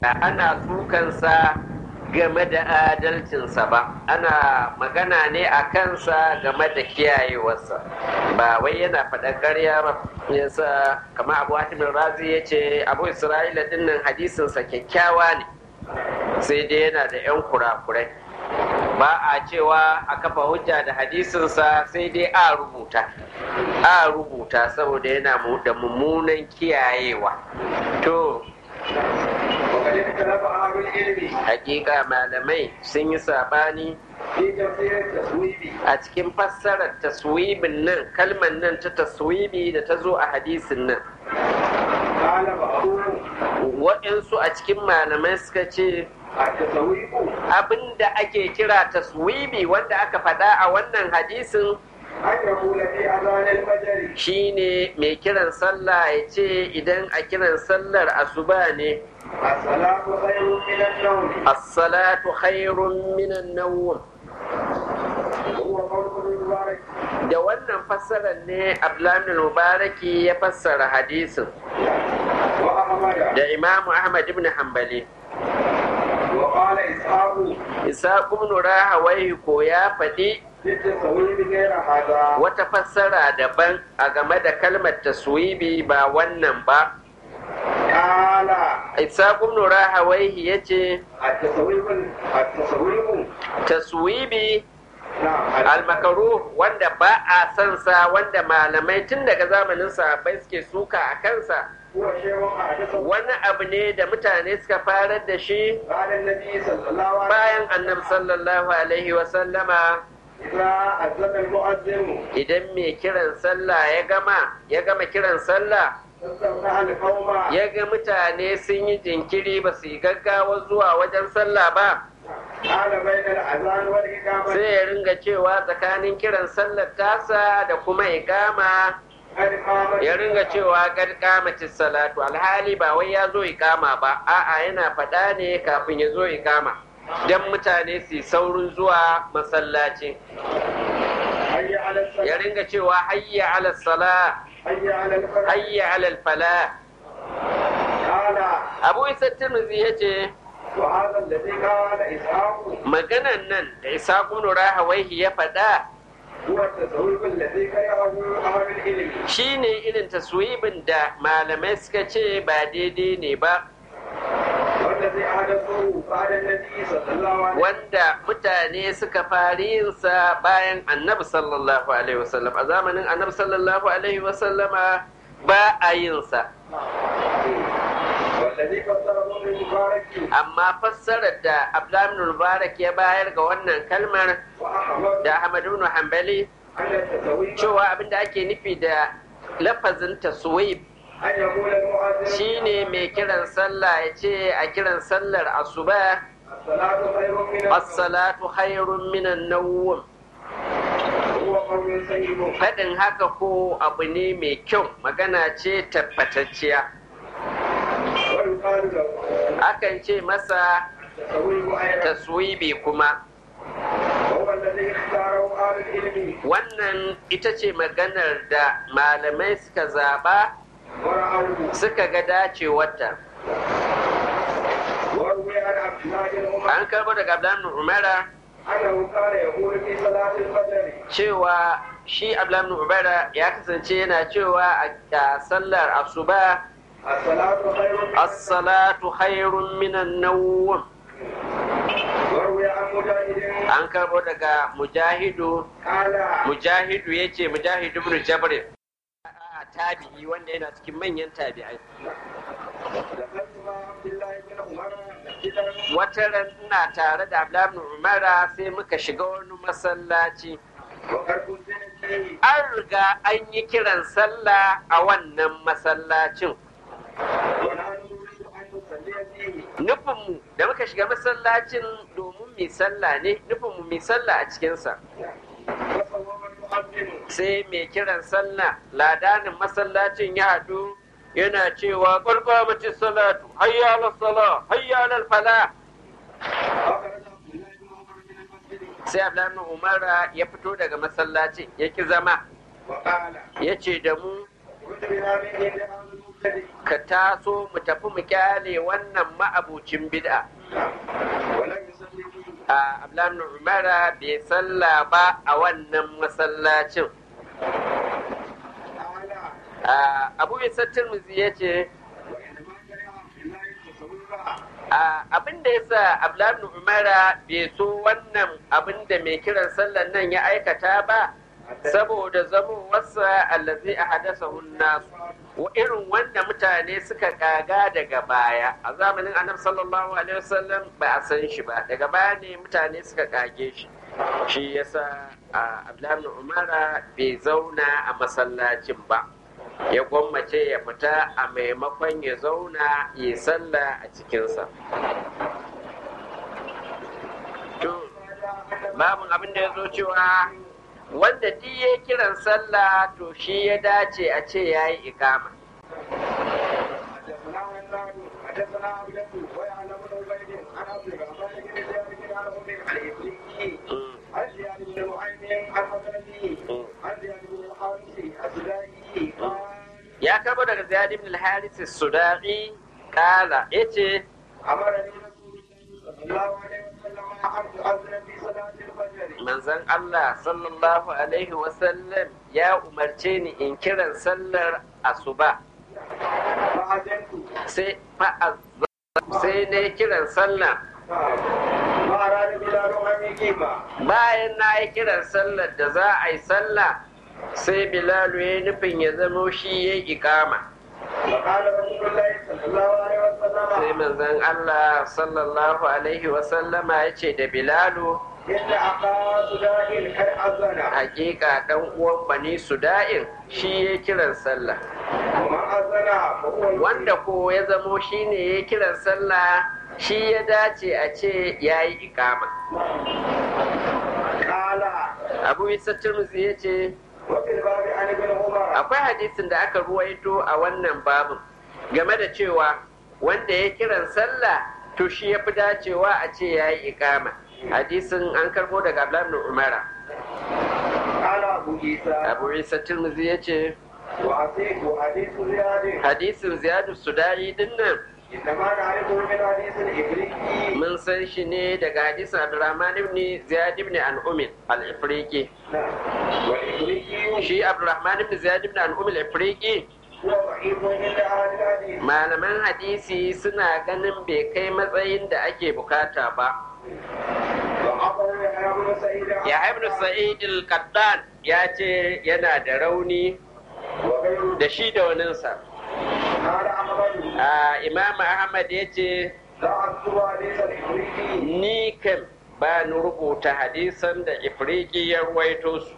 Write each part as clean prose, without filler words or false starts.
ana sukansa game da adalcinsa ba, ana magana ne a kansa game da kiyayewarsa, ba wai yana faɗan ƙarya ba. Yasa kama Abu Hatim Razi ya ce Abu Isra'ila dinnan hadisinsa kyakkyawa ne, sai dai yana da 'yan kurakurai. Ba a cewa a kafa hujja da hadisinsa, sai dai a rubuta saboda yana da mummunan kiyayewa. To hakika malamai sun yi sabani a cikin fassarar taswibin nan, kalmar nan ta taswibi da ta zo a hadisin nan. Waɗansu a cikin malamai suka ce abinda ake kira taswibi wanda aka faɗa a wannan hadisin shi ne mai kiran sallah ya ce idan a kiran sallar asuba ne as-salatu khairun minan nawm. Da wannan fassarar ne Abdullahi Mubaraki ya fassara hadisin da Imam Ahmad ibn Hanbali. Ishaq ibn Rahawayh ko ya faɗi wata fassara daban a game da kalmar taswibi ba wannan ba. Ishaq ibn Rahawayh yace taswibi al-makruh wanda ba a san sa, wanda malamai tun daga zamanin sahabbai suke suka a kansa, wani abu ne da mutane suka farar da shi bayan annabi sallallahu alaihi wasallama. Idan mai kiran sallah ya gama kiran sallah, ya ga mutane sun yi jinkiri ba su yi gaggawa zuwa wajen sallah ba, sai ya ringa cewa tsakanin kiran sallar tasa da kuma iqama ya ringa cewa kad qamatis salatu, alhali ba wai ya zo iqama ba, a'a yana faɗa ne kafin ya zo iqama dan mutane su saurin zuwa masallaci. Ya ringa cewa hayya ala salah, hayya ala falah. Abu Isa Tirmidhi yace maganan nan da Ishaq ibn Rahawayh ya faɗa shi ne irin taswibin da malamai suka ce ba daidai ne ba, wanda mutane suka fari yinsa bayan annabi sallallahu alaihi wasallam. A zamanin annabi sallallahu alaihi wasallama ba a yinsa. Amma fassarar da Abdullahi Mubarak ya bayar ga wannan kalmar da Ahmad ibn Hanbali, cewa abinda ake nufi da lafazin taswib shine mai kiran sallah ya ce a kiran sallar asuba as-salatu khairun minan nawm. Faɗin haka ko abu ne mai kyau, magana ce tabbatacciya. Akan ce masa taswibi kuma. Wannan ita ce maganar da malamai suka zaba suka ga dacewarta. An karbo daga Abdullahi Umara cewa shi Abdullahi Umara ya kasance yana cewa a sallar asuba as-salatu khairun minan nawm. An karbo daga Mujahidu yace Mujahidu ibn Jabr, tabi'i wanda yana cikin manyan tabi'ai. Wata ran ina tare da Abdullahi Umar sai muka shiga wani masallaci. An riga an yi kiran sallah a wannan masallacin. Nufinmu da muka shiga masallacin domin mai sallah ne, nufinmu mai sallah a cikinsa. Sai mai kiran sallah ladanin masallacin ya haɗu yana cewa ƙarƙamacin salatu, hayya ala sala, hayya ala fala. Sai Abdullahi Umar ya fito daga masallacin ya ki zama, ya ce da mu ka taso mu tafi mu kyale wannan ma'abucin bid'a. A Abdullahi ibn Umar bai salla ba a wannan masallacin. Abu Isa Tirmidhi yace abin da yasa Abdullahi ibn Umar bai so wannan abin da mai kiran sallar nan ya aikata ba saboda zamowarsa allazi ahdathahu an-nas wa irin wanda mutane suka kaga daga baya a zamanin Annabi sallallahu alaihi wasallam ba a san shi ba daga baya ne mutane suka kage shi shi yasa Abdullahi ibn Umar bai zauna a masallacin ba ya gwammace ya fita a maimakon ya zauna ya sallah a cikinsa. Babin abin da ya zo cewa wanda duk ya kiran sallah to shi ya dace a ce ya yi ikama. Ya kama daga Ziyad ibn al-Haris as-Sudai kala yace manzon Allah sallallahu alaihi wasallam ya umarce ni in kiran sallar asuba sai ne kiran sallah bayan na yi kiran sallar da za a yi sallah sai Bilalu ya nufin ya zamo shi ya ikama sai manzon Allah sallallahu alaihi wasallama ya ce da Bilalu hakika dan uwan bani Suda'in shi ya kiran sallah wanda ko ya zamo shi ne ya kiran sallah shi ya dace a ce ya yi ikama. Abu Isa Tirmidhi ya ce akwai hadisin da aka ruwaito a wannan babin game da cewa wanda ya kiran sallah to shi ya fi dacewa a ce ya yi ikama. Hadisin an karbo daga Abdullahi ibn Umar. Abu Isa Tirmidhi ya ce hadisin Ziyadu Sudai din nan mun san shi ne daga hadisin Abdurrahman ibn Ziyad ibn An'um al-Ifriqi. Shi Abdurrahman ibn Ziyad ibn An'um al-Ifriqi malaman hadisi suna ganin bai kai matsayin da ake bukata ba. Ya ibn Sa'id al-Qattan ya ce yana da rauni da shi da waninsa. Imam Ahmad ya ce ni kan ba ni rubuta hadisan da Ifriqi ya ruwaito su.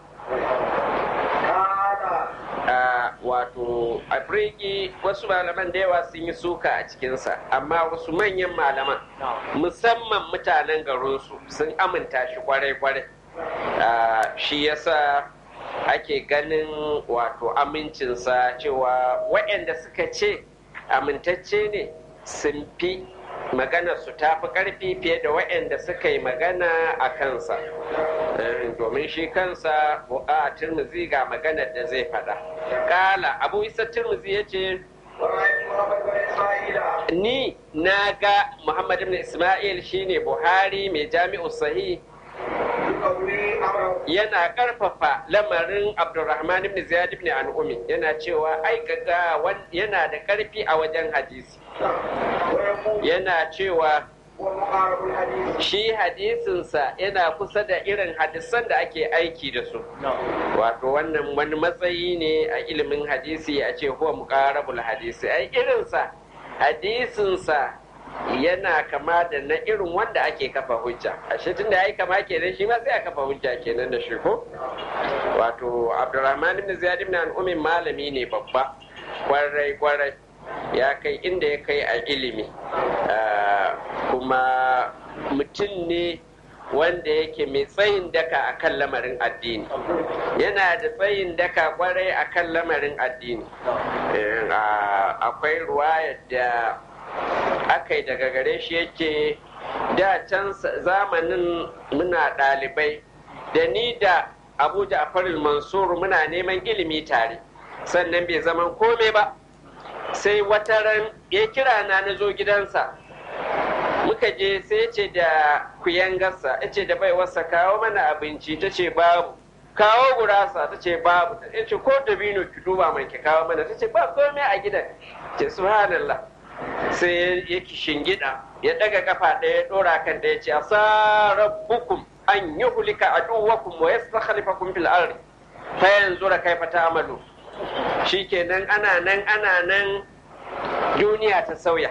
Wato Ifriqi wasu malaman da yawa sun yi suka a cikinsa amma wasu manyan malaman musamman mutanen garinsu sun aminta shi kwarai-kwarai. Shi yasa ake ganin wato amincinsa cewa waɗanda suka ce amintacce ne sun fi magana su tafi ƙarfi fiye da waɗanda suka yi magana a kansa domin shi kansa a Tirmidhi ga maganar da zai faɗa. Kala Abu Isa Tirmidhi ya ce ni na ga Muhammad ibn Ismail shine Buhari mai Jami'u Sahih yana karfafa lamarin Abdurrahman ibn Ziyad ibn An'um yana cewa ai kaga yana da karfi a wajen hadisi yana cewa shi hadisinsa yana kusa da irin hadisan da ake aiki da su wato wannan wani matsayi ne a ilimin hadisi a ce huwa muqarabul hadisi ai irinsa hadisinsa yana kama da na irin wanda ake kafa hujja a shi tun da ya yi kama kenan shi ma sai a kafa hujja kenan da shi ko wato Abdurrahman ibn Ziyad ibn An'um malami ne babba kwarai ya kai inda ya kai a ilimi kuma mutum ne wanda yake mai tsayin daka akan lamarin addini yana da tsayin daka kwarai akan lamarin addini akwai ruwaya da aka yi daga gare shi yake da can zamanin muna ɗalibai da ni da Abu Ja'far al-Mansur muna neman ilimi tare sannan bai zaman komai ba sai wata ran ya kira na zo gidansa muka je sai ya ce da kuyangarsa ya ce da baiwarsa kawo mana abinci ta ce babu, kawo gurasa ta ce babu, ya ce ko dabino ki duba mai ki kawo mana ta ce ba komai a gidan. Ce subhanallah. Sai ya shingida ya daga kafa ɗaya ya ɗora kan ɗaya ce asa rabbukum an yuhlika aduwakum wa yastakhlifakum fil ardi fa yanzura kaifa ta'malu. Shikenan ana nan duniya ta sauya.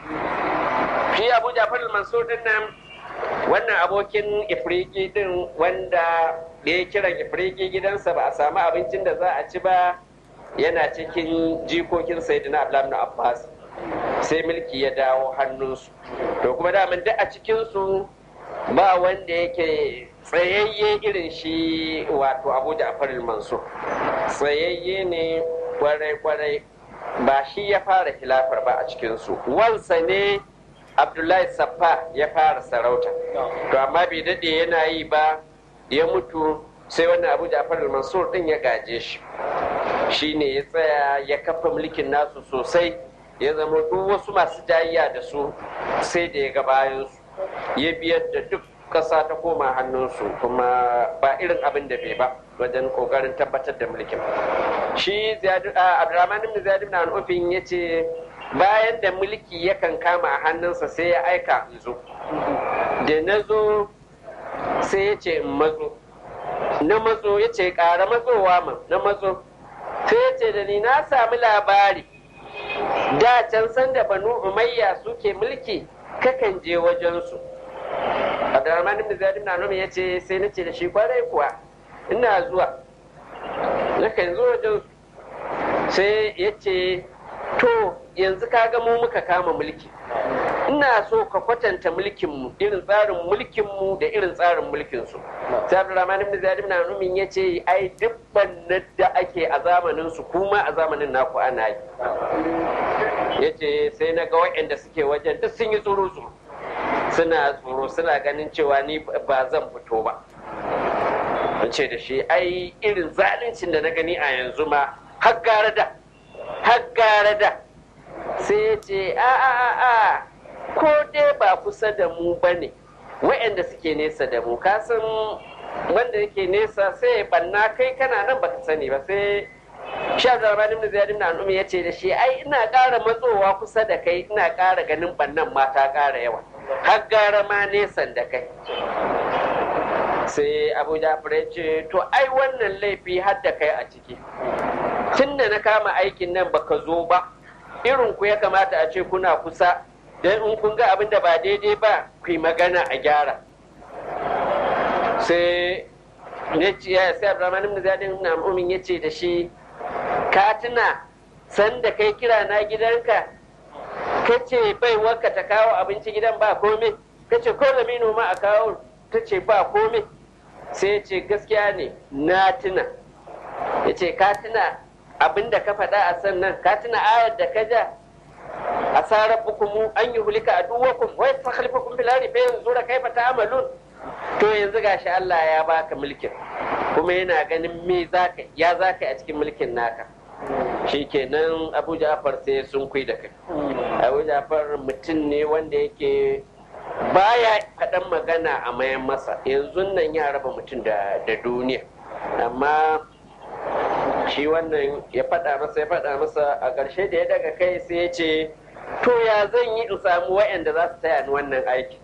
Shi Abu Ja'far al-Mansur din nan wannan abokin Ifriqi din wanda da ya kiran Ifriqi gidansa ba a samu abincin da za a ci ba, yana cikin jikokin Sayyidina Abdullah ibn Abbas. Sai mulki ya dawo hannunsu, to kuma daman duk a cikinsu ba wanda yake tsayayye irin shi wato Abu Ja'far al-Mansur. Tsayayye ne kwarai ba shi ya fara khilafar ba a cikinsu, wansa ne Abdullahi Saffa ya fara sarauta, to amma bai daɗe yana yi ba ya mutu, sai wannan Abu Ja'far al-Mansur din ya gaje shi. Shi ne ya tsaya ya kafa mulkin nasu sosai, ya zama duk wasu masu jayayya da su sai da ya ga bayansu, ya biyar da duk ƙasa ta koma hannunsu, kuma ba irin abin da bai ba wajen ƙoƙarin tabbatar da mulkin. Shi Abdurrahman ibn Ziyad ibn Anufin ya ce bayan da mulki yakan kama a hannunsa sai ya aika in zo, da na zo sai ya ce in matso, na matso ya ce ƙara matsowa man, na matso sai ya ce da ni na sami labari da can sanda Banu Umayya suke mulki kakan je wajensu. Abdurrahman ibn Ziyad ibn Anum ya ce sai nace da shi kwarai kuwa ina zuwa, nakan zo wajensu. Sai ya ce to yanzu kaga mu muka kama mulki, ina so ka kwatanta mulkinmu, irin tsarin mulkinmu da irin tsarin mulkinsu. Sai Abdurrahman ibn Ziyad ibn Anum ya ce ai duk bannan da ake a zamanin su kuma a zamanin naku ana yi. Ya ce sai na ga waɗanda suke wajen duk sun yi tsoro, suna ganin cewa ni ba zan fito ba. Ce da shi ai irin zaluncin da na gani a yanzu ma har gara da. Sai ya ce a ko dai ba kusa da mu ba ne, waɗanda suke nesa da mu, ka san wanda yake nesa sai ya banna kai kana nan baka sani ba. Sai shi Abdurrahman ibn Ziyad ibn Anum ya ce da shi ai ina ƙara matsowa kusa da kai ina ƙara ganin bannan ma ta ƙara yawa, har gara ma nesan da kai. Sai Abu Ja'far ya ce to ai wannan laifi har da kai a ciki, tun da na kama aikin nan baka zo ba, irin ku ya kamata a ce kuna kusa, don in kun ga abin da ba daidai ba ku yi magana a gyara. Sai Abdurrahman ibn Ziyad ibn Anum ya ce da shi ka tuna sanda kai kira na gidanka kace bai wanka ta kawo abinci gidan ba komai, kace ko da ma a kawo, ta ce ba komai. Sai ya ce gaskiya ne na tuna. Ya ce ka tuna abin da ka faɗa a sannan, ka tuna ayar da ka ja asarar bukumu an yi hulika a duwakun wai ta halifakun filari fa yanzu da kai fata amalun. To yanzu gashi Allah ya baka mulkin kuma yana ganin me zaka a cikin mulkin naka. Shikenan Abu Ja'far sai sun kui da kai. Abu Ja'far mutum ne wanda yake baya faɗan magana a mayan masa, yanzu nan ya raba mutum da duniya, amma shi wannan ya faɗa masa a ƙarshe da ya daga kai sai ya ce to ya zan yi in samu waɗanda za su taya ni wannan aiki.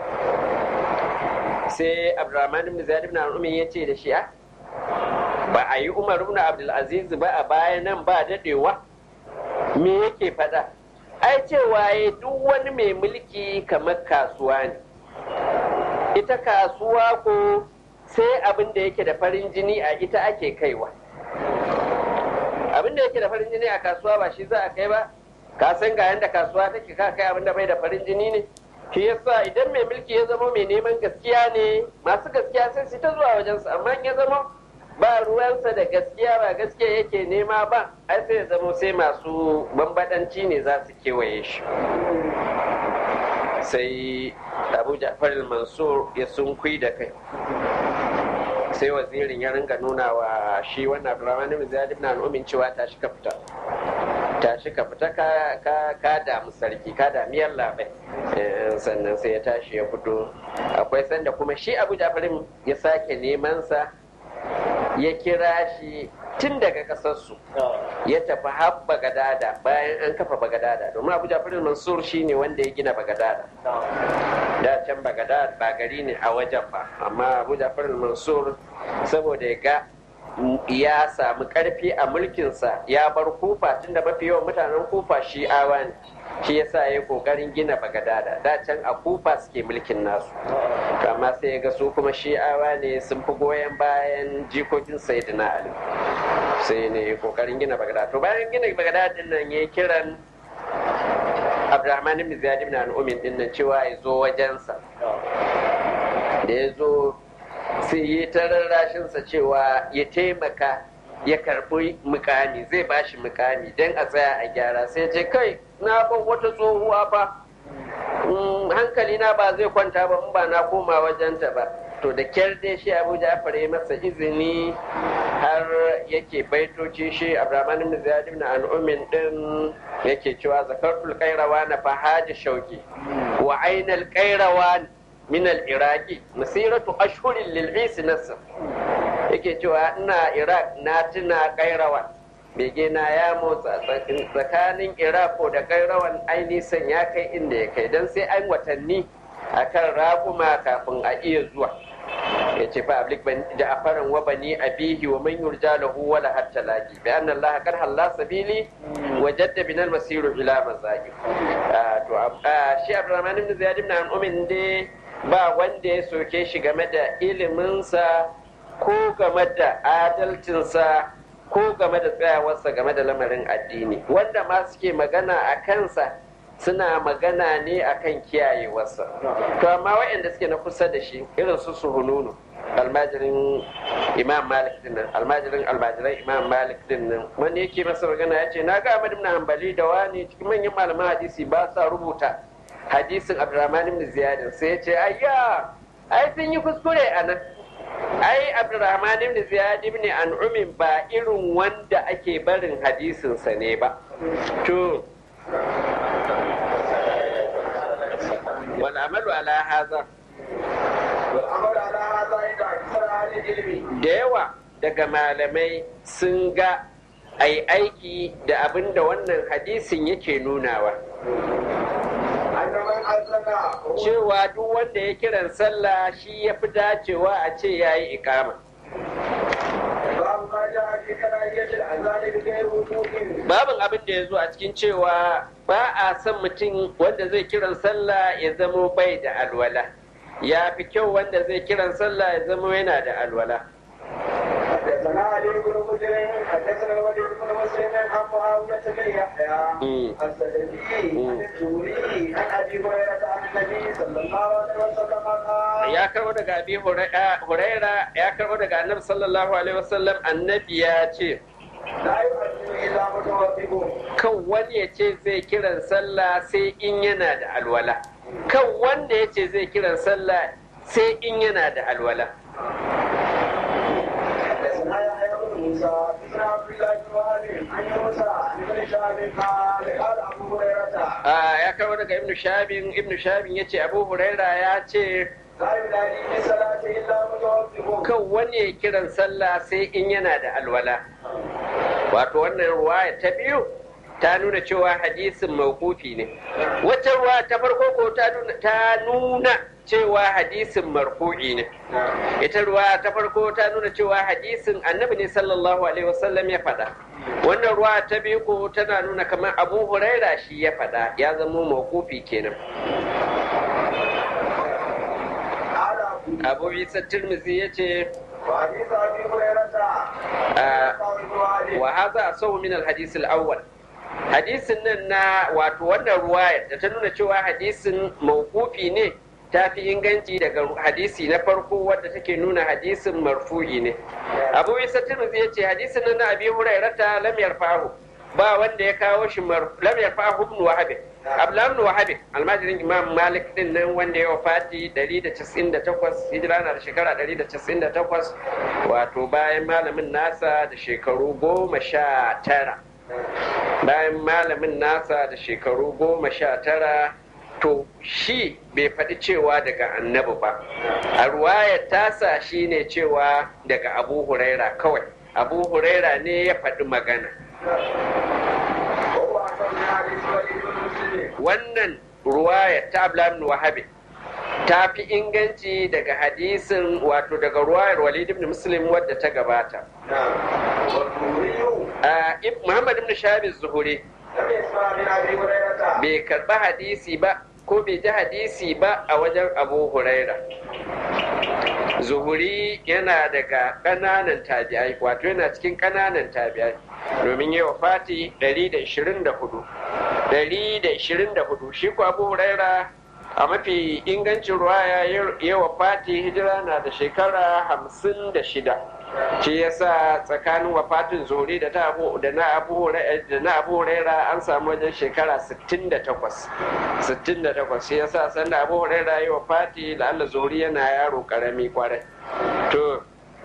Sai Abdurrahman ibn Ziyad ibn Anum ya ce da shi ba a yi Umar ibn Abdul Aziz ba a baya nan ba daɗewa, me yake faɗa? Ai cewa ya duk wani mai mulki kamar kasuwa ne, ita kasuwa ko sai abin da yake da farin jini a ita ake kaiwa. Abin da yake da farin jini a kasuwa ba shi za a kai ba, ka san ga yanda kasuwa take ka kai abin da bai da farin jini ne. Shi yasa idan mai mulki ya zama mai neman gaskiya ne, masu gaskiya sai su ta zuwa wajensa, amma ya zama ba ruwansa da gaskiya ba gaskiya yake nema ba, ai sai ya zama sai masu bambadanci ne za su kewaye shi. Sai Abu Ja'far al-Mansur ya sunkui da kai, sai wazirin ya ringa nuna wa shi wannan Abdurrahman ibn Ziyad ibn Anum cewa ta shi ka fita tashi ka fita ka damu sarki ka dami yallaɓai. Sannan sai ya tashi ya fito. Akwai sanda kuma shi Abu Ja'farin ya sake neman sa ya kira shi tun daga ƙasarsu ya tafi har Bagadada bayan an kafa Bagadada, domin Abu Ja'farin Mansur shi ne wanda ya gina Bagadada. Da can Bagadada ba gari ne a wajen ba, amma Abu Ja'farin Mansur saboda ya ga ya samu karfi a mulkinsa ya bar Kufa, tunda mafi yawan mutanen Kufa shi'awa ne, shi yasa ya yi kokarin gina Bagadada. Da can a Kufa suke mulkin nasu, amma sai ya ga su kuma shi'awa ne sun fi goyon bayan jikokin Sayyidina Ali, sai ne kokarin gina Bagadada. To bayan gina Bagadada din nan ya kiran Abdurrahman ibn Ziyad ibn Al-Umin din nan cewa ya zo wajensa. Da ya zo sai yi ta rarrashinsa cewa ya taimaka ya karɓi mukami, zai ba shi mukami don a tsaya a gyara. Sai ce kai na ban wata tsohuwa fa, hankali na ba zai kwanta ba in ba na koma wajenta ba. To da kyar dai shi Abu Ja'far ya masa izini har yake baitoci shi Abdurrahman ibn Ziyad ibn Al-Umin din yake cewa zakartul qairawan fa haji shauki wa ainal qairawan min al-iraqi masiratu ashhurin lil-is nasr. Yake cewa ina Iraq na tuna Kairawan, bege na ya motsa tsakanin Iraq da Kairawan ai nisan ya kai inda ya kai, dan sai an watanni akan raƙuma kafin a iya zuwa. Ya ce fa ablik ban ja'faran wa bani abihi wa man yurja lahu wala hatta laqi bi anna allaha qad halla sabili wa jadda bin al-masiru ila mazaqi. To shi Abdurrahman ibn Ziyad ibn Al-Umin dai ba wanda ya soke shi game da iliminsa ko game da adalcinsa ko game da tsayawarsa game da lamarin addini. Wanda ma suke magana a kansa suna magana ne akan kiyayewarsa. To amma waɗanda suke na kusa da shi irin su Suhununu, almajirin Imam Malik din nan, almajiran Imam Malik din nan, wanda yake masa magana ya ce na ga Ahmad ibn Hanbali da wani cikin manyan malaman hadisi ba sa rubuta hadisin Abdurrahman ibn Ziyad. Sai ya ce ayya ai sun yi kuskure a nan, ai Abdurrahman ibn Ziyad ibn Al-Umin ba irin wanda ake barin hadisinsa ne ba. To wal amalu ala hadha, da yawa daga malamai sun ga ai aiki da abin da wannan hadisin yake nunawa, cewa duk wanda ya kiran sallah shi ya fi dacewa a ce ya yi ikama. Babin abin da ya zo a cikin cewa ba a son mutum wanda zai kiran sallah ya zamo bai da alwala, ya fi kyau wanda zai kiran sallah ya zamo yana da alwala. حدثنا علي بن مسلم حدثنا الوليد بن مسلم عن معاويه بن يحيى السلفي عن الزهري عن ابي هريره عن النبي صلى الله عليه وسلم قال ya karbo daga abi huraira ya karbo daga annabi sallallahu alaihi wasallam, annabi ya ce لا يؤذن الا متوضئ. kan wani ya ce zai kiran sallah sai in yana da alwala, kan wanda ya ce zai kiran sallah sai in yana da alwala. حدثنا يحيى بن موسى بن عبد الله بن وهب عن موسى بن شهاب قال قال ابو هريره ya karbo daga ibnu shabin ya ce abu huraira ya ce لا ينادي بالصلاه الا متوضئ. kan wani ya kiran sallah sai in yana da alwala. Wato wannan ruwaya ta biyu ta nuna cewa hadisin mawqufi ne, wata ruwa ta farko ko ta nuna cewa hadisin marfu'i ne. Ita ruwa ta farko ta nuna cewa hadisin annabi ne sallallahu alaihi wasallam ya faɗa. Wannan ruwa ta biyu ko tana nuna kamar abu huraira shi ya faɗa, ya zama mawqufi kenan. Abu Isa Tirmidhi ya ce وحديث ابي هريره wa hadha asawu min al-hadith al-awwal. Hadisin nan na wato wannan ruwaya da ta nuna cewa hadisin mawqufi ne ta fi inganci daga hadisi na farko wadda take nuna hadisin marfu'i ne. Abu Isa Tirmidhi ya ce hadisin nan na Abi Hurairata lam yarfa'u, ba wanda ya kawo shi lam yarfa'u ibn Wahab. Abdullah ibn Wahab almajirin Imam Malik din nan wanda ya wafati 198, hijira na da shekara 198, wato bayan malamin nasa da shekaru 19. bayan malamin nasa da shekaru 19 to shi bai faɗi cewa daga annabi ba. A ruwayar tasa shi ne cewa daga Abu Huraira kawai. Abu Huraira ne ya faɗi magana. Wannan ruwayar ta Abdullah ibn Wahhab ta fi inganci daga hadisin wato daga ruwayar Walid ibn Muslim wadda ta gabata. Muhammad ibn Shahab az-Zuhri bai karɓi hadisi ba ko bai ji hadisi ba a wajen Abu Huraira. Zuhuri yana daga ƙananan tabi'ai wato yana cikin ƙananan tabi'ai domin yi wafati 124 shi ko Abu Huraira a mafi ingancin ruwaya ya wafati hijira na da shekara 56. Shi yasa tsakanin wafatin Zuhri da na Abu Huraira an samu wajen shekara 68. Shi yasa sanda Abu Huraira ya wafati da Allah Zuhri yana yaro karami kwarai. To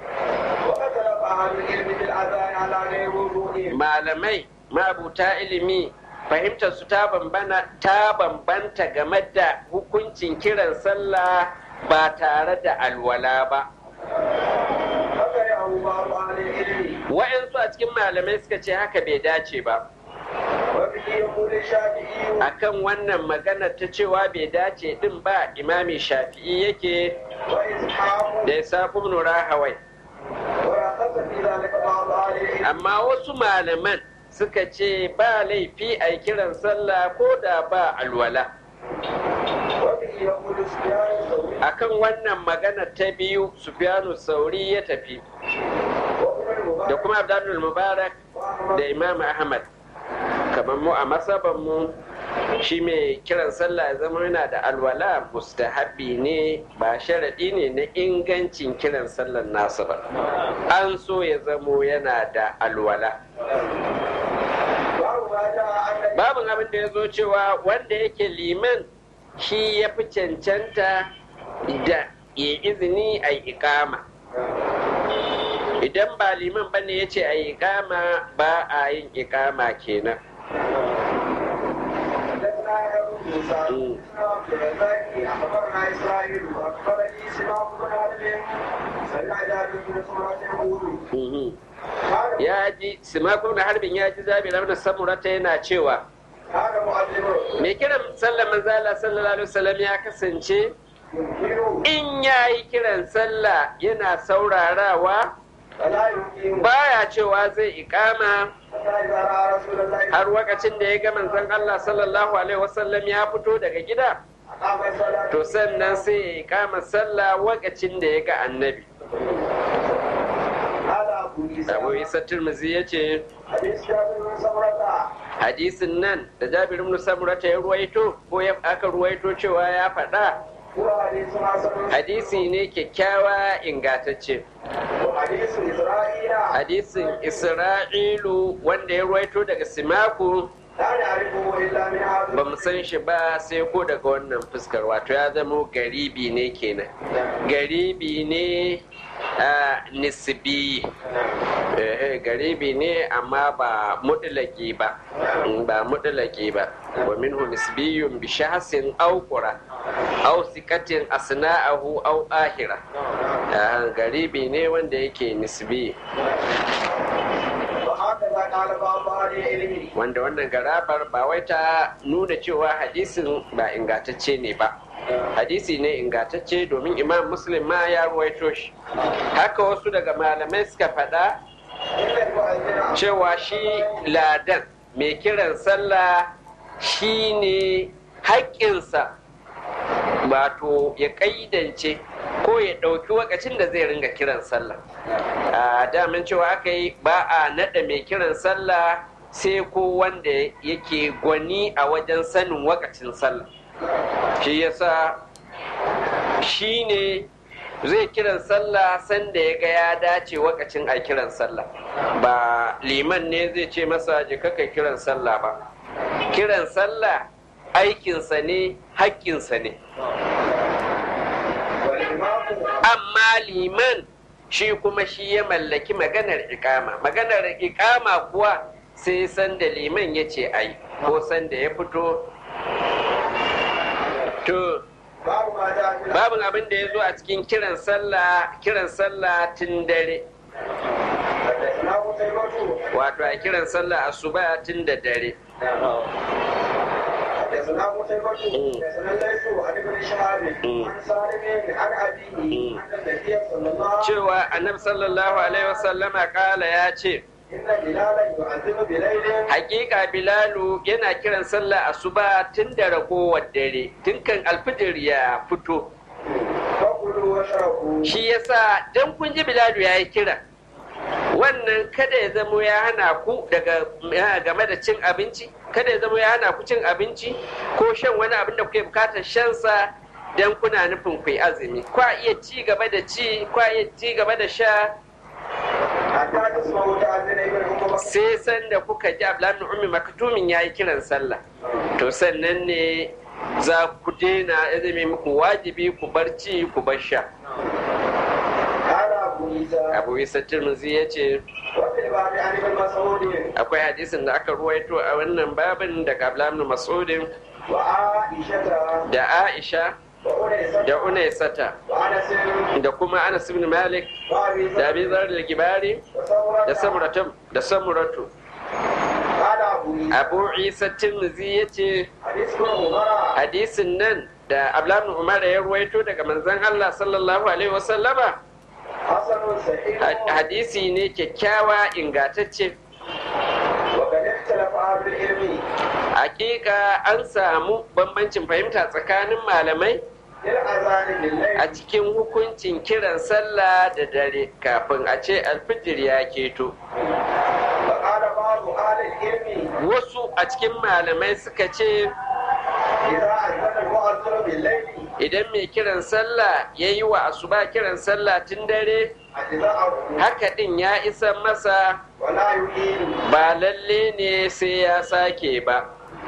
malamai mabuta ilimi fahimtar su ta bambanta game da hukuncin kiran sallah ba tare da alwala ba. Wa'yansu a cikin malamai suka ce haka bai dace ba. Akan wannan magana ta cewa bai dace din ba imami Shafi'i yake da Ishaq ibn Rahawai. Amma wasu malaman suka ce ba laifi a kiran sallah ko da ba alwala. Akan wannan magana ta biyu Sufyanu Sauri ya tafi da kuma Abdul Mubarak da Imam Ahmad. Kamar mu a masabanmu shi mai kiran sallah ya zama yana da alwala mustahabi ne ba sharaɗi ne na ingancin kiran sallar nasu ba. An so ya zamo yana da alwala. Babin abin da ya zo cewa wanda yake liman shi ya fi cancanta da ya izini a ikama. Idan ba liman ba ne ya ce a ikama ba a yin ikama kenan. Ya ji Simakun na harbin ya ji Zabi Lamna Samurata yana cewa mai kiran sallar manzala sallallahu alaihi wasallam ya kasance in ya yi kiran sallah yana saurarawa baya cewa zai ikama har wakacin da ya ga manzon Allah sallallahu alaihi wasallam ya fito daga gida to sannan sai ya ikama sallah wakacin da ya ga annabi. Abu Isa Tirmidhi ya ce hadisin nan da Jabir ibn Samurata ya ruwaito ko aka ruwaito cewa ya faɗa hadisi ne kyakkyawa ingantacce. Hadisin Isra'ilu wanda ya ruwaito daga Simaku ba mu san shi ba sai ko daga wannan fuskar wato ya zama garibi ne kenan. Garibi ne nisbi garibi ne amma ba mutlaki ba wa minhu nisbiyun bi shahsin aw qura aw sikatin asna'ahu aw ahira garibi ne wanda yake nisbi wanda wannan garabar ba wai ta nuna cewa hadisin ba ingantacce ne ba. Hadisi ne ingantacce domin Imam Muslim ma ya ruwaito shi. Haka wasu daga malamai suka faɗa cewa shi ladan mai kiran sallah shi ne haƙƙinsa wato ya ƙaidance ko ya ɗauki wakacin da zai ringa kiran sallah. A damin cewa aka yi ba a naɗa mai kiran sallah sai ko wanda yake gwani a wajen sanin wakacin sallah. Shi yasa shi ne zai kiran sallah sanda ya ga ya dace wakacin a kiran sallah, ba liman ne zai ce masa je kaka kiran sallah ba. Kiran sallah aikinsa ne, haƙƙinsa ne. Amma liman shi kuma shi ya mallaki maganar ikama. Maganar ikama kuwa sai sanda liman ya ce ai ko sanda ya fito. To babin abin da ya zo a cikin kiran sallah tun dare, wato a kiran sallah asuba tun da dare. Cewa annabi sallallahu alaihi wasallama kala ya ce, hakika Bilalu yana kiran sallah asuba tun da ragowar dare, tun kan alfijir ya fito. Shi yasa dan kun ji Bilalu ya yi kira, wannan kada ya zamo ya hana ku daga game da cin abinci, kada ya zamo ya hana ku cin abinci ko shan wani abin da kuke bukatar shansa dan kuna nufin ku yi azumi. Kwa iya ci gaba da ci, kwa iya ci gaba da sha sai sanda kuka ji Abdullahi ibn Ummi Maktumin yayi kiran sallah, to sannan ne za ku daina azumi muku wajibi, ku bar ci ku bar sha. Abu Isa Tirmidhi ya ce akwai hadisin da aka ruwaito a wannan babin daga Abdullahi ibn Mas'ud da Aisha da Unaisata da kuma Anas ibn Malik da Abi Dharr al-Ghifari da Samuratu. Abu Isa Tirmidhi ya ce hadisin nan da Abdullahi ibn Umar ya ruwaito daga manzon Allah sallallahu alaihi wasallama hadisi ne kyakkyawa ingantacce. Hakika an samu bambancin fahimta tsakanin malamai a cikin hukuncin kiran sallah da dare kafin a ce alfijir ya keto. Wasu a cikin malamai suka ce idan mai kiran sallah ya yi wa asuba kiran sallah tun dare, haka din ya isa masa, ba lalle ne sai ya sake ba.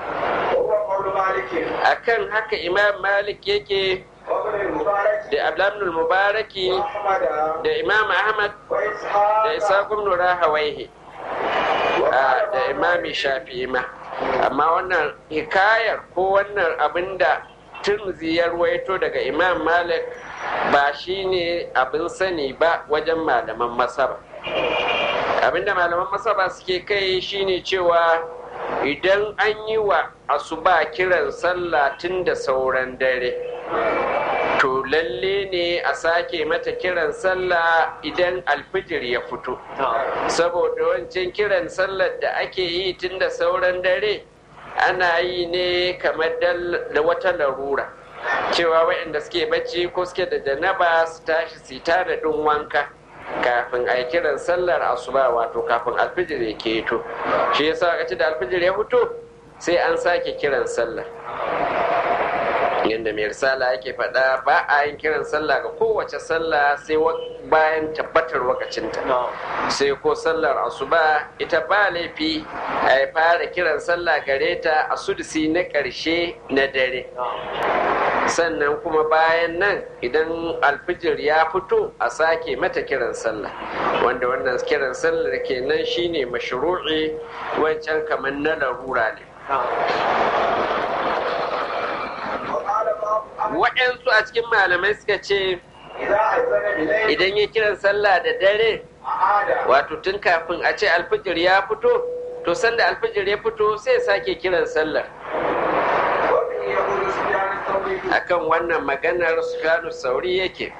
Akan haka Imam Malik yake da Abdul Mubaraki da Imam Ahmad da Ishaq ibn Rahawayhi da Imam Shafi'i ma. Amma wannan hikayar ko wannan abinda Tirmidhi ya ruwaito daga Imam Malik ba shine abin sani ba wajen malaman masaba. Abinda malaman masaba suke kai shine cewa idan an yi wa asuba kiran sallah tun da sauran dare, to lalle ne a sake mata kiran sallah idan alfijir ya fito, saboda wancan kiran sallar da ake yi tun da sauran dare ana yi ne kamar da wata larura, cewa waɗanda suke bacci ko suke da janaba su tashi su tare ɗin wanka kafin a yi kiran sallar asuba, wato kafin alfijir ya keto. Shi yasa aka ce da alfijir ya fito sai an sake kiran sallar. Yadda mai risala yake faɗa, ba a yin kiran sallah ga kowace sallah sai bayan tabbatar wakacinta. Sai ko sallar asuba ita ba laifi a fara kiran sallah gare ta a sudusi na ƙarshe na dare. Sannan kuma bayan nan idan alfijir ya fito a sake mata kiran sallah, wanda wannan kiran sallar kenan shine mashru'i, wancan kamar na larura ne. Waɗansu a cikin malamai suka ce idan ya kiran sallah da dare, wato tun kafin a ce alfijir ya fito, to sanda alfijir ya fito sai sake kiran sallar. Akan wannan maganar Sufyanu Sauri yake.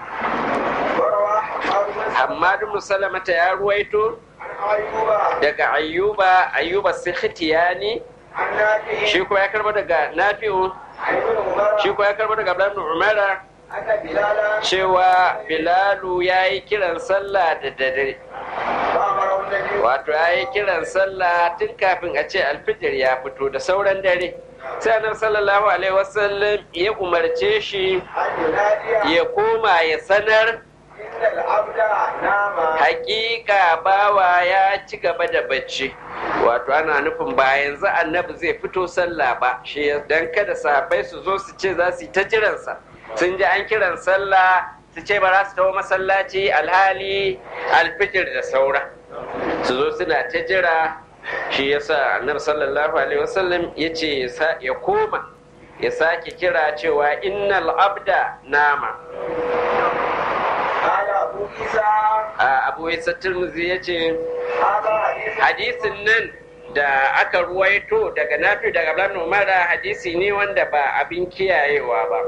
Hammadu Musalamata ya ruwaito daga Ayyuba Sikhtiyani, shi ko ya karba daga Nafi'u, shi ko ya karba daga Abdullah ibn Umar cewa Bilalu ya yi kiran sallah da dare, wato ya yi kiran sallah tun kafin a ce alfijir ya fito da sauran dare. Sai Annabi sallallahu alaihi wasallam ya umarce shi ya koma ya sanar, hakika bawa ya ci gaba da bacci, wato ana nufin ba yanzu Annabi zai fito sallah ba, shi dan kada sahabbai su zo su ce za su yi ta jiransa, sun ji an kiran sallah su ce ba za su tawo masallaci alhali alfijir da saura, su zo suna ta jira shi yasa annabi sallallahu alaihi wasallam ya ce ya koma ya sake kira cewa innal abda nama. Abu Isa Tirmidhi ya ce hadisin nan da aka ruwaito daga Nafi daga Ibn Umar hadisi ne wanda ba abin kiyayewa ba,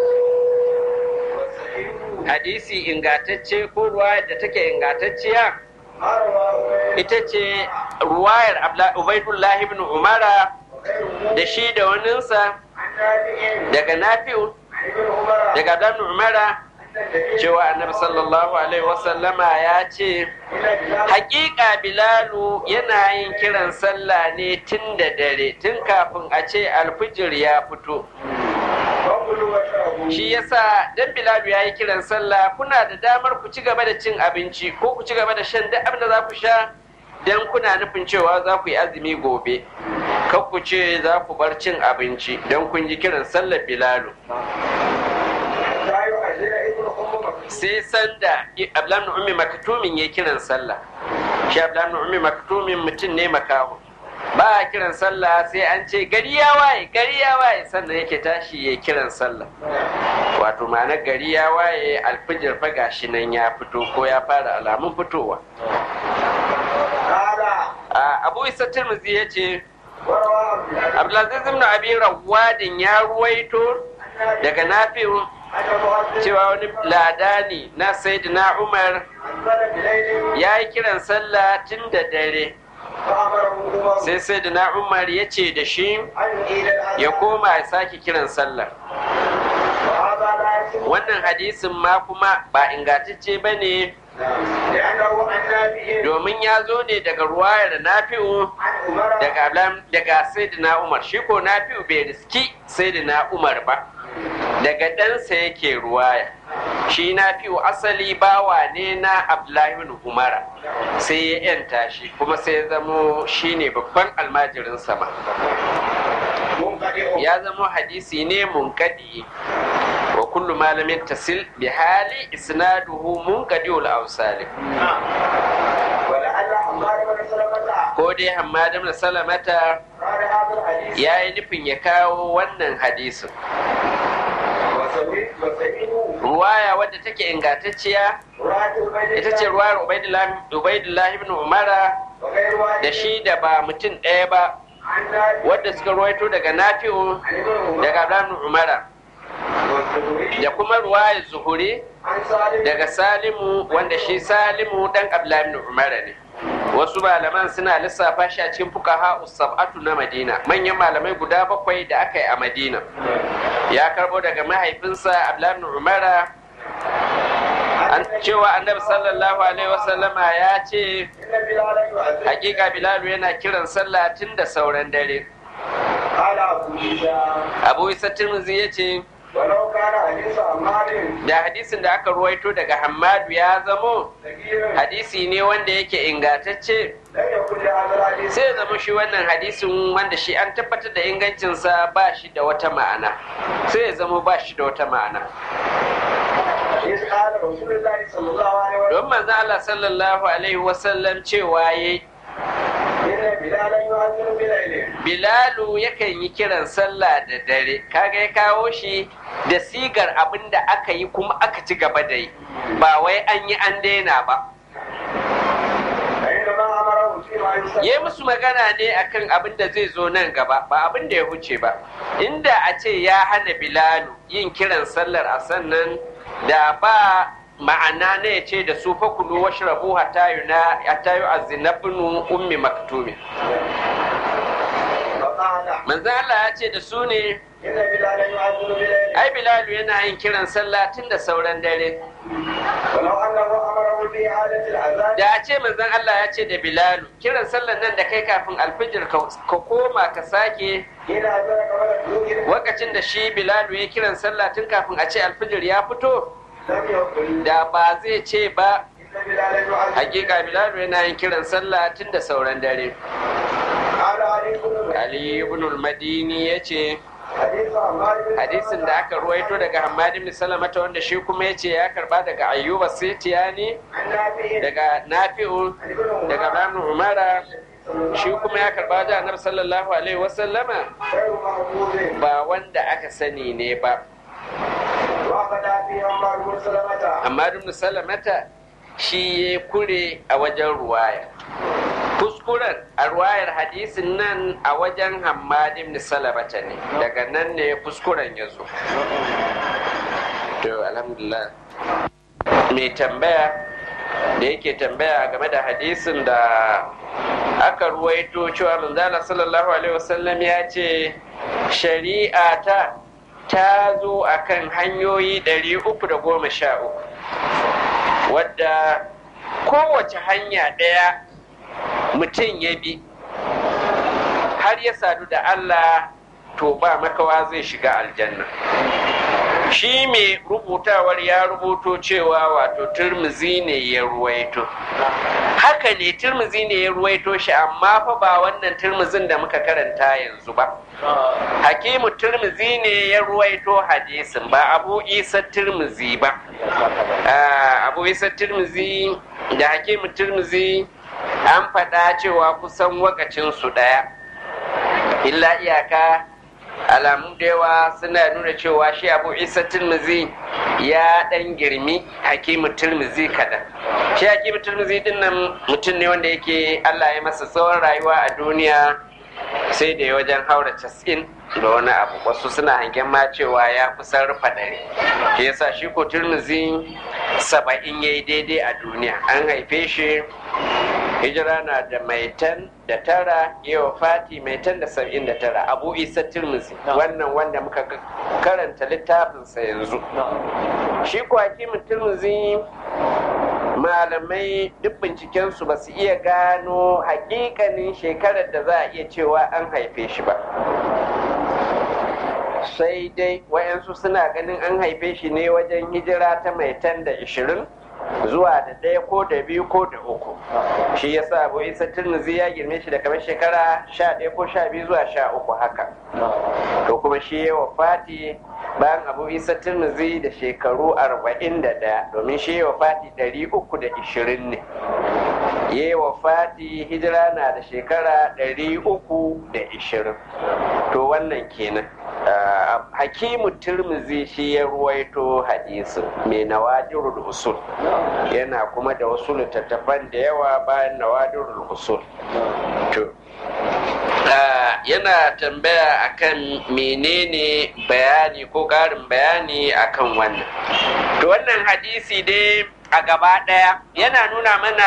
hadisi ingantacce ko ruwayar da take ingantacciya ita ce ruwayar Ubaidullah ibn Umara da shi da waninsa daga Nafi'u daga Ibn Umara cewa annabi sallallahu alaihi wasallama ya ce hakika Bilalu yana yin kiran sallah ne tun da dare, tun kafin a ce alfijir ya fito. Shi yasa dan Bilalu ya yi kiran sallah kuna da damar ku ci gaba da cin abinci ko ku ci gaba da shan duk abin da za ku sha dan kuna nufin cewa za ku yi azumi gobe, kar ku ce za ku bar cin abinci dan kun ji kiran sallar Bilalu. Sai sanda Abdullahi ibn Ummi Maktumin ya kiran sallah. Shi Abdullahi ibn Ummi Maktumin mutum ne makaho, ba a kiran sallah sai an ce gari ya waye sannan yake tashi ya kiran sallah. Wato ma'anar gari ya waye alfijir fa gashi nan ya fito ko ya fara alamun fitowa. Abu Isa Tirmidhi ya ce Abdulaziz ibn Abi Rawwadin ya ruwaito daga Nafi'u cewa wani ladani na Sayyidina Umar ya yi kiran sallah tun da dare, sai Sayyidina Umar ya ce da shi ya koma ya sake kiran sallah. Wannan hadisin ma kuma ba ingantacce ba ne, domin ya zo ne daga ruwayar Nafi'u daga Sayyidina Umar. Shi ko Nafi'u bai riski Sayyidina Umar ba, daga ɗansa yake ruwaya. Shi Nafi'u asali bawa ne na Abdullahi ibn Umar, sai ya yanta shi kuma sai ya zamo shine babban almajirin sama. Ya zamo hadisi ne munkadi, wa kullu malamin tasil bi hali isnaduhu munkadiul awsali. Ko dai Hammad ibn Salamata ya yi nufin ya kawo wannan hadisin. Ruwaya wadda take ingantacciya ita ce ruwayar Ubaidullah ibn Umara da shi da ba mutum ɗaya ba, wadda suka ruwaito daga Nafi'u daga Ibn Umara, da kuma ruwayar Zuhuri daga Salimu wanda shi Salimu dan Abdullah ibn Umara ne. Wasu malaman suna lissafa shi a cikin fuqaha sab'atu na Madina, manyan malamai guda bakwai da aka yi a Madina. Ya karbo daga mahaifinsa Abdullah ibn Umara an cewa annabi sallallahu alaihi wasallama ya ce hakika Bilalu yana kiran sallah tun da sauran dare. Abu Isa Tirmidhi ya ce da hadisin da aka ruwaito daga Hammadu ya zamo hadisi ne wanda yake ingantacce, sai ya zama shi wannan hadisin wanda shi an tabbatar da ingancinsa ba shi da wata ma'ana, sai ya zama ba shi da wata ma'ana. Don manzo Allah sallallahu alaihi wasallam cewa yayi Bilalu yakan yi kiran sallah da dare, kaga ya kawo shi da sigar abin da aka yi kuma aka ci gaba da yi, ba wai an yi an daina ba. Yi musu magana ne akan abin da zai zo nan gaba, ba abin da ya huce ba. Inda a ce ya hana Bilalu yin kiran sallar a sannan da ba ma'ana ne ya ce da su fakulu washrabu hatta yu'azzina ibnu ummi maktumi. Manzo Allah ya ce da su ne ai Bilalu yana yin kiran sallah tun da sauran dare. Da a ce manzon Allah ya ce da Bilalu kiran sallar nan da kai kafin alfijir ka koma ka sake, wakacin da shi Bilalu ya kiran sallah tun kafin a ce alfijir ya fito, da ba zai ce ba hakika Bilalu yana yin kiran sallah tun da sauran dare. Ali ibn al-Madini ya ce hadisin da aka ruwaito daga Hammad ibn Salamata wanda shi kuma ya ce ya karba daga Ayyuba Sitiyani daga Nafi'u daga Ibn Umara shi kuma ya karba wajen annabi sallallahu alaihi wasallama غير محفوظ ba wanda aka sani ne ba. وقد في عمر بن سلمة Amma ibn Salamata shi ya kure a wajen ruwaya. Kuskuren a ruwayar hadisin nan a wajen Hammad ibn Salamata ne, daga nan ne kuskuren ya zo. To alhamdulillah. Mai tambaya da yake tambaya game da hadisin da aka ruwaito cewa manzala sallallahu alaihi wasallam ya ce shari'a ta zo akan hanyoyi 313 wadda kowace hanya ɗaya mutum ya bi har ya sadu da Allah to ba makawa zai shiga aljanna. Shi mai rubutawar ya rubuto cewa wato Tirmizi ne ya ruwaito. Haka ne Tirmizi ne ya ruwaito shi, amma fa ba wannan Tirmizin da muka karanta yanzu ba. Hakimu Tirmizi ne ya ruwaito hadisin, ba Abu Isa Tirmizi ba. Abu Isa Tirmizi da Hakimu Tirmizi an faɗa cewa kusan wakacinsu ɗaya. Illa iyaka alamu da yawa suna nuna cewa shi Abu Isa Tirmizi ya ɗan girmi Hakimu Tirmizi kaɗan. Shi Hakimu Tirmizi din nan mutum ne wanda yake Allah ya masa tsawon rayuwa a duniya sai da ya wajen haura 90 da wani abu. Wasu suna hangen ma cewa ya kusan rufa ɗari. Shi yasa shi ko Tirmizi 70 yayi daidai a duniya. An haife shi hijira na da maitan da tara, yawa fati maitan da 79. Abu Isa Tirmizi wannan wanda muka karanta littafinsa yanzu. Shi ko Hakimu Tirmizi malamai duk bincikensu ba su iya gano hakikanin shekarar da za a iya cewa an haife shi ba. Sai dai wayansu suna ganin an haife shi ne wajen hijira ta maitan da 20 zuwa da 1 ko da 2 ko da 3. Shi yasa Abu Isa Tirmizi ya girme shi da kamar shekara 11 ko 12 zuwa 13 haka. To kuma shi ya wafati bayan Abu Isa Tirmizi da shekaru 41, domin shi ya wafati 320 ne. Ya wafati hijira na da shekara 320. To wannan kenan. Hakimu Tirmizi shi ya ruwaito hadisin mai Nawadirul Usul, yana kuma da wasu littattafan da yawa bayan Nawadirul Usul. To yana tambaya akan menene bayani ko ƙarin bayani akan wannan. To wannan hadisi dai a gaba ɗaya yana nuna mana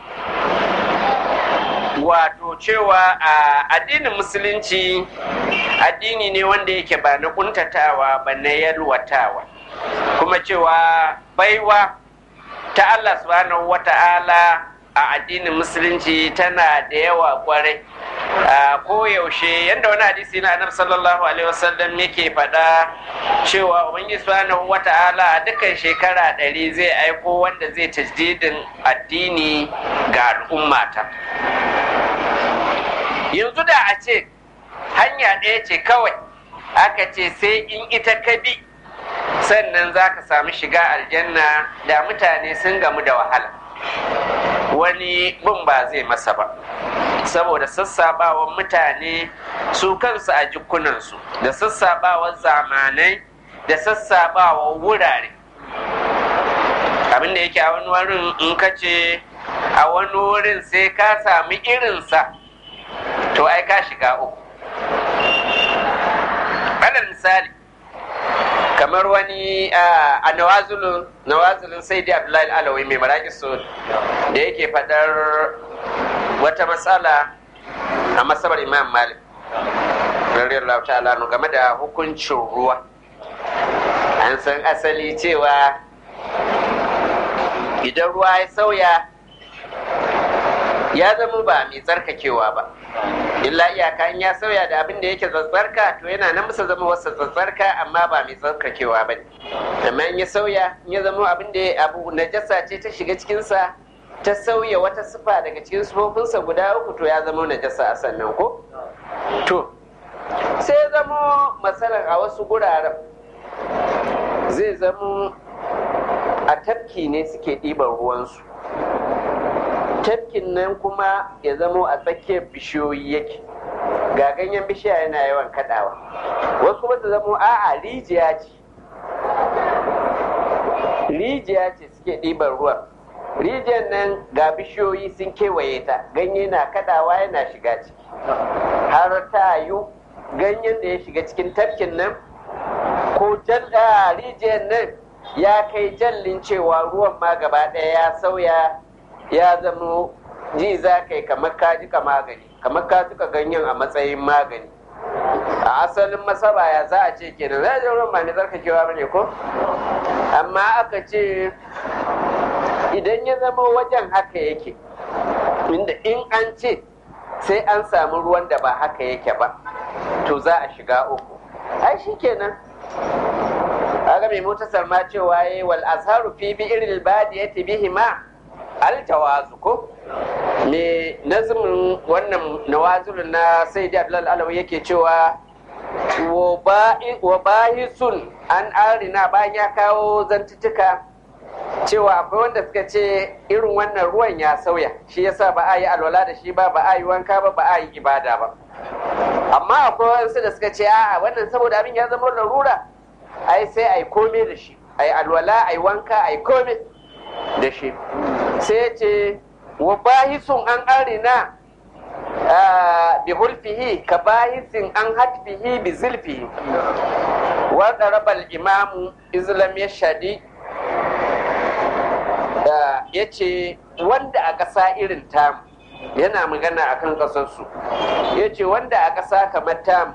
wato cewa a addinin musulunci addini ne wanda yake ba na kuntatawa ba na yalwatawa, kuma cewa baiwa ta Allah subhanahu wata'ala a addinin musulunci tana da yawa kwarai. Koyaushe yadda wani hadisi na annabi sallallahu alaihi wasallam yake faɗa cewa ubangiji subhanahu wata'ala a dukkan shekara 100 zai aiko wanda zai tajdidin addini ga al'ummata. Yanzu da a ce hanya ɗaya ce kawai aka ce sai in ita ka bi sannan za ka samu shiga aljanna, da mutane sun gamu da wahala. Wani bin ba zai masa ba, saboda sassaɓawan mutane su kansu a jikunansu, da sassaɓawan zamanai, da sassaɓawan wurare. Abinda yake a wani wurin in ka ce a wani wurin sai ka sami irinsa, to ai ka shiga uku. Alal misali kamar wani a nawazulun sai dai Abdullahi Alawi mai maraƙi so da yake faɗar wata matsala a masabar Imam Malik radiyallahu ta'ala game da hukuncin ruwa. An san asali cewa idan ruwa ya sauya ya zama ba mai tsarkakewa ba, illa iyaka in ya sauya da abin da yake tsatsarka to yana nan bisa zama wasu tsatsarka amma ba mai tsarkakewa ba ne. Amma in ya sauya in ya zama abin da abu najasa ce ta shiga cikinsa ta sauya wata sifa daga cikin sifofinsa guda uku, to ya zama najasa a sannan ko? To sai zama matsalar a wasu guraren zai zama a tafki ne suke ɗiban ruwansu, tafkin nan kuma ya zamo a tsakiyar bishiyoyi yake, ga ganyen bishiya yana yawan kadawa. Wasu kuma su zamo a'a rijiya ce suke ɗiban ruwan. Rijiyar nan ga bishiyoyi sun kewaye ta, ganye na kadawa yana shiga ciki, har ta yiwu ganyen da ya shiga cikin tafkin nan ko rijiyar nan ya kai jallin cewa ruwan ma gaba ɗaya ya sauya, ya zama ji za ka yi kamar ka jika magani, kamar ka jika ganyen a matsayin magani. A asalin masaba ya za a ce kenan za a ji ruwan ba ne tsarkakewa ba ne ko? Amma aka ce idan ya zama wajen haka yake, inda in an ce sai an samu ruwan da ba haka yake ba, to za a shiga uku. Ai shi kenan. Aga mai mutasar ma cewa yayi wal azharu fi bi'ril badiyati bihima al jawazu ko me nazmin wannan nawazilun na Sayyid Abdul Alawi yake cewa wa bahisun an arina bayan ya kawo zantuttuka cewa akwai wanda suka ce irin wannan ruwan ya sauya, shi yasa ba a yi alwala da shi ba a yi wanka ba a yi ibada ba. Amma akwai wasu da suka ce a'a wannan saboda abin ya zama larura, ai sai a yi kome da shi, a yi alwala a yi wanka a yi kome da shi. Sai ce wa bahisun an arina bi hulfihi ka bahisin an hatfihi bi zilfihi wa darabal imamu islam ya shadi. Ya ce wanda a ƙasa irin tamu, yana magana a kan ƙasarsu, ya ce wanda a ƙasa kamar tamu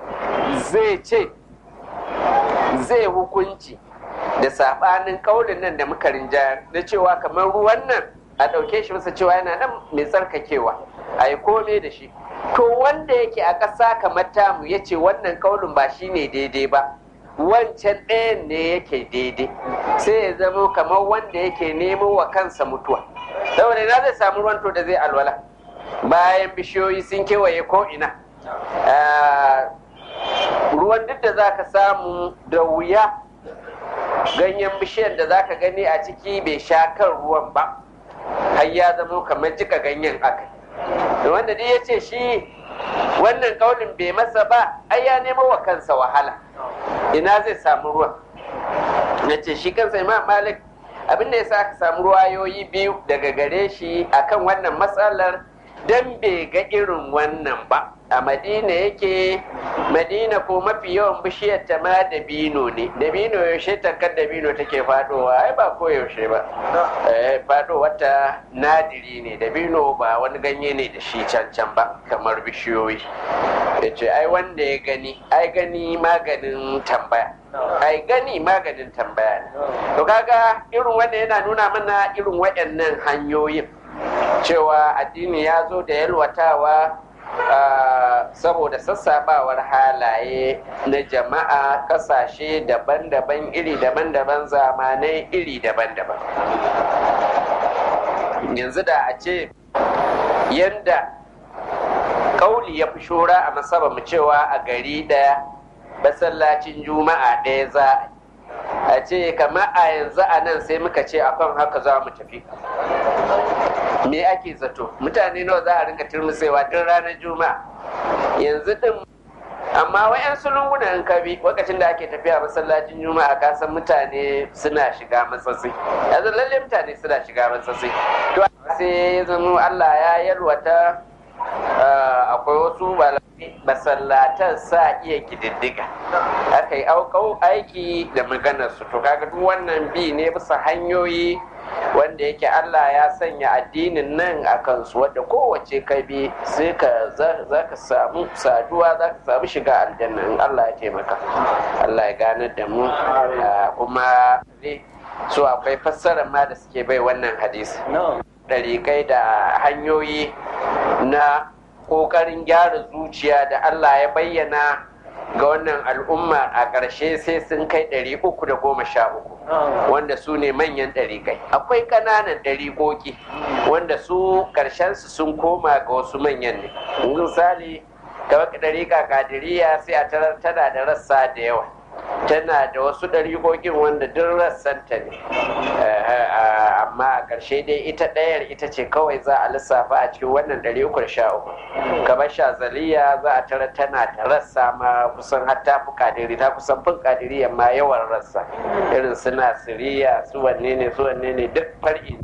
zai hukunci da saɓanin ƙaunin nan da muka rinjayar na cewa kamar ruwan nan a ɗauke shi masa cewa yana nan mai tsarkakewa a yi kome da shi. To wanda yake a ƙasa kamar tamu ya ce wannan ƙaunin ba shi ne daidai ba, wancan ɗayan ne yake daidai, sai ya zama kamar wanda yake nemo wa kansa mutuwa. Saboda na zai samu ruwan to da zai alwala bayan bishiyoyi sun kewaye ko ina. Ruwan duk da za ka samu da wuya ganyen bishiyar da za ka gani a ciki bai sha kan ruwan ba, har ya zama kamar jika ganyen aka. Wanda duk ya ce shi wannan kaunin bai masa ba, ai ya nemo wa kansa wahala, ina zai samu ruwan. Na ce shi kansa Imam Malik abin da ya sa aka samu ruwayoyi biyu daga gare shi akan wannan matsalar, dan bai ga irin wannan ba. A Madina yake, Madina ko mafi yawan bishiyar ta ma dabino ne. Dabino yaushe tankar dabino take fadowa, ai ba ko yaushe ba. Fado wata nadiri ne, dabino ba wani ganye ne da shi can ba kamar bishiyoyi. Ya ce ai wanda ya gani, ai gani maganin tambaya. Ai gani maganin tambaya ne. To kaga irin wanda yana nuna mana irin waɗannan hanyoyin cewa addini ya zo da yalwatawa saboda sassabawar halaye na jama'a, kasashe daban-daban, iri daban-daban, zamanai iri daban-daban. Yanzu da a ce yanda kauli ya fi shura a masabar mu cewa a gari ɗaya masallacin juma'a ɗaya za a ce kamar a yanzu a nan sai muka ce akan haka za mu tafi, me ake zato mutane nawa za a rinka turmusewa tun ranar juma'a yanzu din? Amma wayansu lunguna in kabi lokacin da ake tafiya masallacin juma'a ka san mutane suna shiga matsatsi, yanzu lalle mutane suna shiga matsatsi. To sai zanu Allah ya yalwata, akwai wasu masallatan sa iya kididdiga, aka yi aiki da maganarsu. To kaga duk wannan bi ne bisa hanyoyi wanda yake Allah ya sanya addinin nan a kansu, wadda kowace ka bi sai za ka samu saduwa, za ka samu shiga aljanna in Allah ya taimaka. Allah ya ganar da mu. Kuma so akwai fassarar ma da suke bai wannan hadisi, ɗariƙai da hanyoyi na ƙoƙarin gyara zuciya da Allah ya bayyana ga wannan al'umma a ƙarshe sai sun kai 313 wanda su ne manyan ɗariƙai. Akwai ƙananan ɗariƙoƙi wanda su ƙarshensu sun koma ga wasu manyan ne. Misali kamar ɗariƙa Qadiriyya sai a tarar tana da rassa da yawa, tana da wasu ɗariƙoƙin wanda duk rassanta ne, amma a ƙarshe dai ita ɗayar ita ce kawai za a lissafa a cikin wannan 313 kamar shazaliya za a tara tana da rassa ma kusan har ta fi kadiri ta kusan fin kadiriya ma yawan rassa irin su nasiriya su wanne ne duk far'i